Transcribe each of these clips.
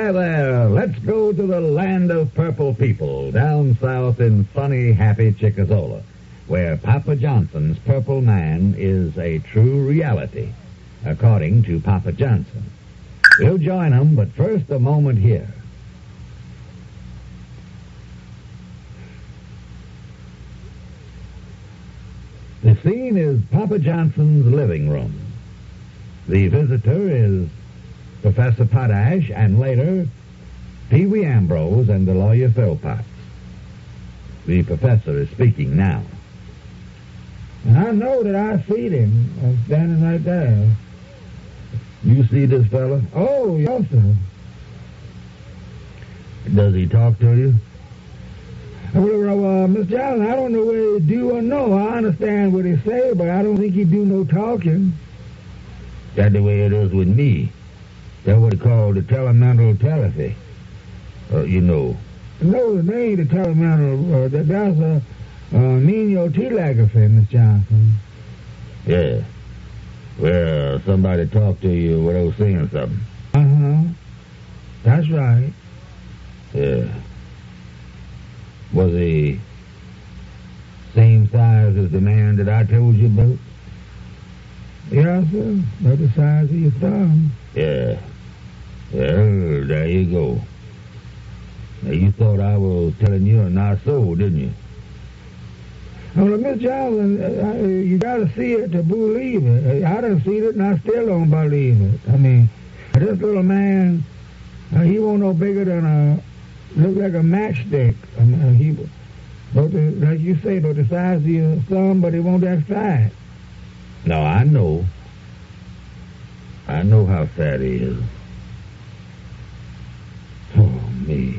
Hi there. Let's go to the land of purple people, down south in sunny, happy Chickasaw, where Papa Johnson's Purple Man is a true reality, according to Papa Johnson. We'll join him, but first a moment here. The scene is Papa Johnson's living room. The visitor is Professor Potash, and later, Pee Wee Ambrose and the lawyer Philpotts. The professor is speaking now. And I know that I see him standing right there. You see this fella? Oh, yes, sir. Does he talk to you? Well, Mr. Allen, I don't know whether he do or no. I understand what he say, but I don't think he do no talking. That's the way it is with me. That's what they call the telemental telepathy. You know. No, it ain't a telemental. That's a Nino telegraphy, Miss Johnson. Yeah. Well, somebody talked to you without saying something. Uh-huh. That's right. Yeah. Was he same size as the man that I told you about? Yes, sir. About the size of your thumb. Yeah. Well, there you go. Now, you thought I was telling you and not so, didn't you? Well, Miss Johnson, you got to see it to believe it. I done seen it, and I still don't believe it. I mean, this little man, he won't no bigger than look like a matchstick. I mean, like you say, about the size of your thumb, but he won't that fat. No, I know. I know how fat he is. Oh, me.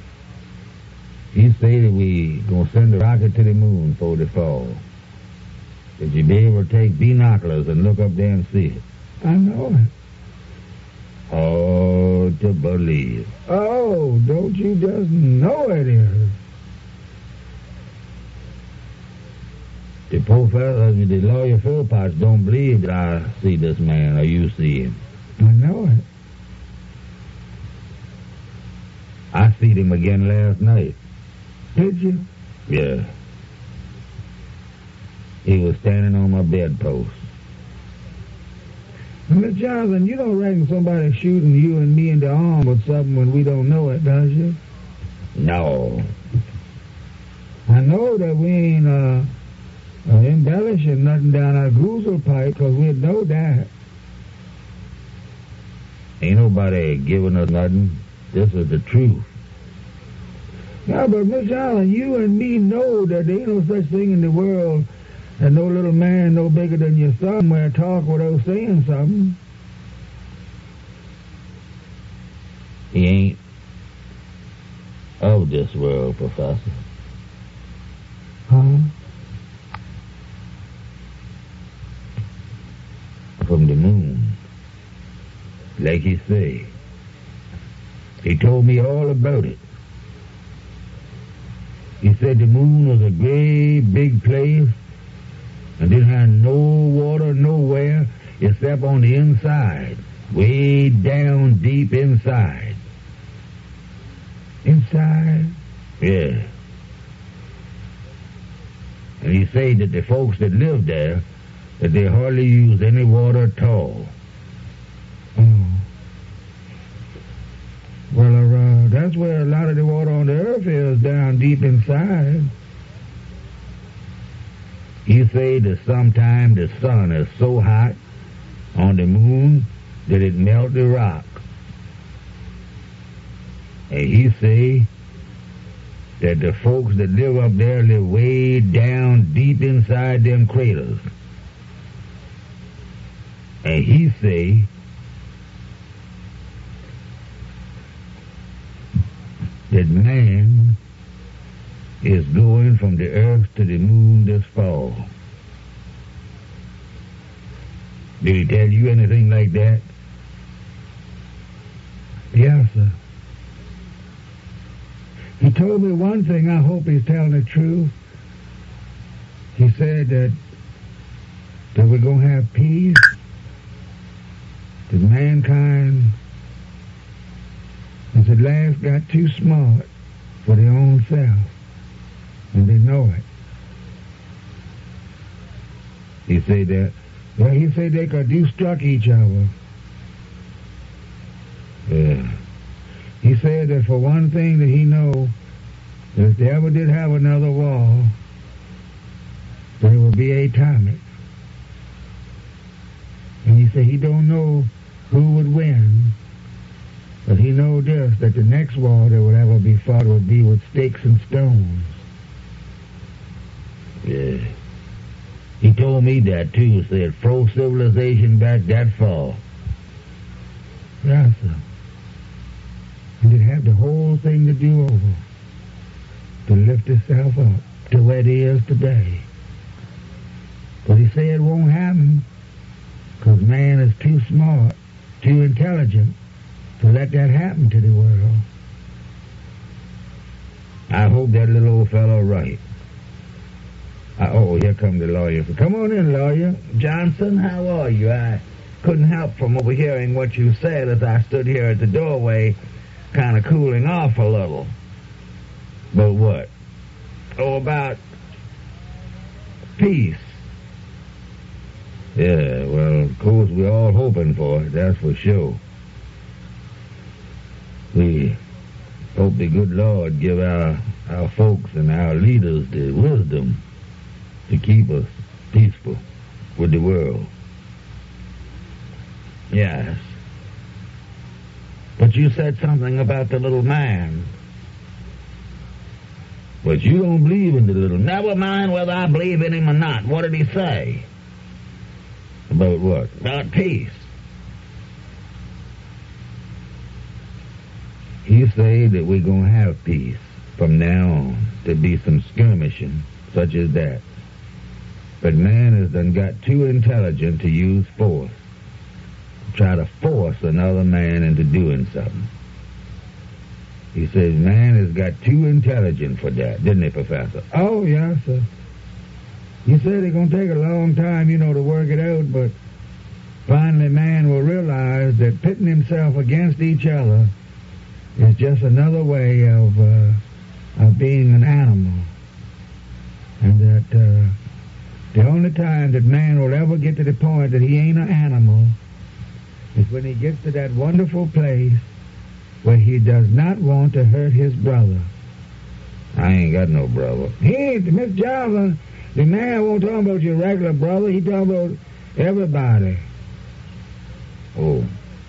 He say that we gonna send a rocket to the moon for the fall. That you be able to take binoculars and look up there and see it. I know it. Hard to believe. Oh, don't you just know it is? The professor, the lawyer Philpotts don't believe that I see this man or you see him. I know it. I seen him again last night. Did you? Yeah. He was standing on my bedpost. Miss Johnson, you don't reckon somebody shooting you and me in the arm with something when we don't know it, does you? No. I know that we ain't embellishing nothing down our goozle pipe, because we'd know that. Ain't nobody giving us nothing. This is the truth. Yeah, but Miss Allen, you and me know that there ain't no such thing in the world as no little man no bigger than your thumb where talk without saying something. He ain't of this world, Professor. Huh? From the moon. Like he say. He told me all about it. He said the moon was a great big place and didn't have no water nowhere except on the inside, way down deep inside. Inside? Yeah. And he said that the folks that lived there, that they hardly used any water at all. Oh. Well, that's where a lot of the water on the earth is, down deep inside. He said that sometime the sun is so hot on the moon that it melt the rock. And he say that the folks that live up there live way down deep inside them craters. And he say that man is going from the earth to the moon this fall. Did he tell you anything like that? Yes, sir. He told me one thing. I hope he's telling the truth. He said that we're going to have peace, that mankind at last got too smart for their own self, and they know it. He say that? Well, he said they could destruct each other. Yeah. He said that for one thing that he know, that if they ever did have another war, there would be atomic. And he said he don't know who would win, but he know this, that the next war that would ever be fought would be with sticks and stones. Yeah. He told me that, too. Said, throw civilization back that far. Yes, sir. And it'd have the whole thing to do over, to lift itself up to where it is today. But he said it won't happen, because man is too smart, too intelligent to let that happen to the world. I hope that little old fellow right. Oh, here come the lawyer. Come on in, lawyer. Johnson, how are you? I couldn't help from overhearing what you said as I stood here at the doorway, kind of cooling off a little. But what? Oh, about peace. Yeah, well, of course, we're all hoping for it, that's for sure. We hope the good Lord give our folks and our leaders the wisdom to keep us peaceful with the world. Yes. But you said something about the little man. But you don't believe in the little... Never mind whether I believe in him or not. What did he say? About what? About peace. He said that we're going to have peace from now on. There'll be some skirmishing, such as that. But man has done got too intelligent to use force. Try to force another man into doing something. He says man has got too intelligent for that, didn't he, Professor? Oh, yes, sir. He said it's going to take a long time, to work it out, but finally man will realize that pitting himself against each other is just another way of being an animal. And that the only time that man will ever get to the point that he ain't an animal is when he gets to that wonderful place where he does not want to hurt his brother. I ain't got no brother. He ain't, Miss Johnson, the man won't talk about your regular brother. He talking about everybody. Oh.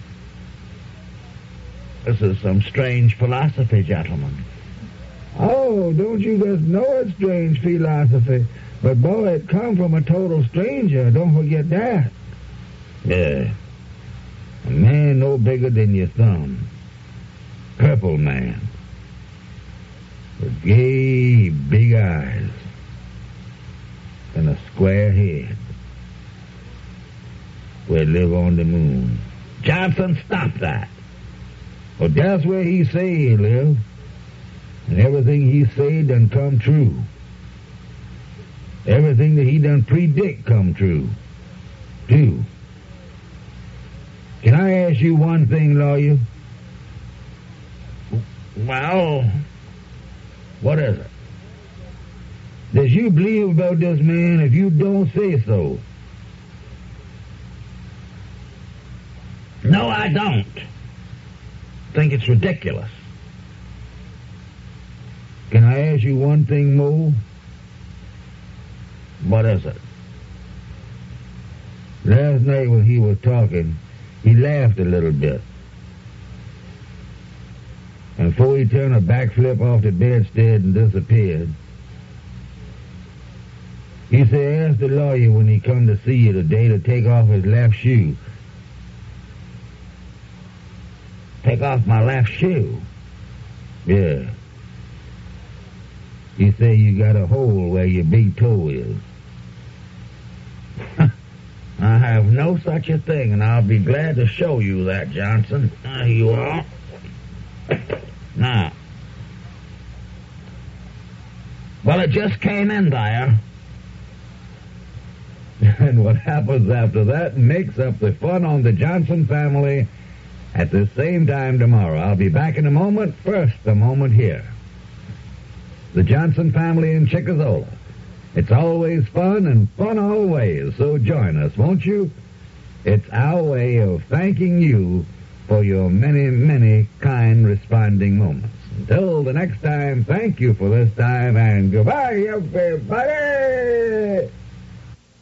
This is some strange philosophy, gentlemen. Oh, don't you just know it's strange philosophy? But, boy, it come from a total stranger. Don't forget that. Yeah. A man no bigger than your thumb. Purple man. With gay, big eyes. And a square head. We live on the moon. Johnson, stop that. Well, that's where he say he live. And everything he say done come true. Everything that he done predict come true, too. Can I ask you one thing, lawyer? Well, what is it? Does you believe about this man if you don't say so? No, I don't. Think it's ridiculous. Can I ask you one thing more? What is it? Last night when he was talking, he laughed a little bit. And before he turned a backflip off the bedstead and disappeared, he said, ask the lawyer when he come to see you today to take off his left shoe. Take off my left shoe? Yeah. He said you got a hole where your big toe is. I have no such a thing, and I'll be glad to show you that, Johnson. There you are. Now. Well, it just came in there. And what happens after that makes up the fun on the Johnson family At this same time tomorrow, I'll be back in a moment. First, a moment here. The Johnson family in Chickazola. It's always fun and fun always, so join us, won't you? It's our way of thanking you for your many, many kind responding moments. Until the next time, thank you for this time, and goodbye, everybody!